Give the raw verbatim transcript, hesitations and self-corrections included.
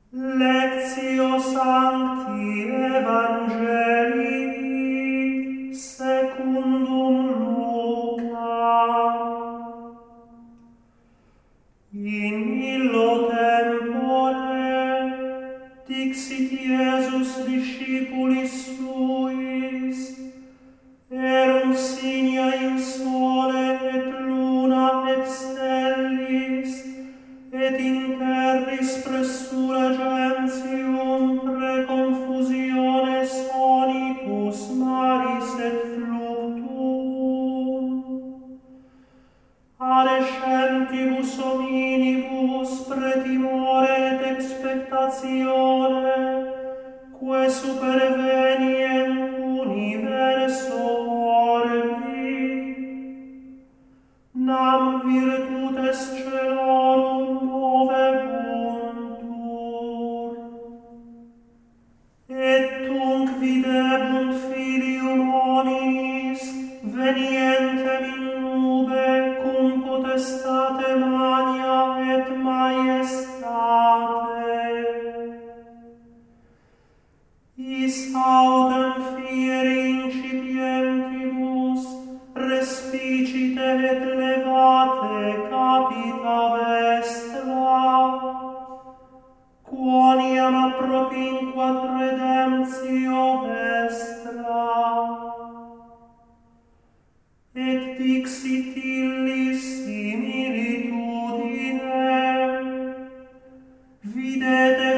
Lectio Sancti Evangelii secundum Lucam. In illo tempore dixit Iesus discipulis suis: erunt signa in sole et luna et stellis, et in terris pressura gentium preconfusione sonibus maris et fluctuum. Adescentibus hominibus pretimore et expectatione, quae supervenient universo orbi, nam virtutes celorum movebuntur. Et tunc videbunt filium hominis venientem in nube cum potestate magna et majestate. Is autem fieri incipientibus respicite et levate capita vestra, quoniam appropinquat redemptio vestra. Et dixit illis similitudinem: videte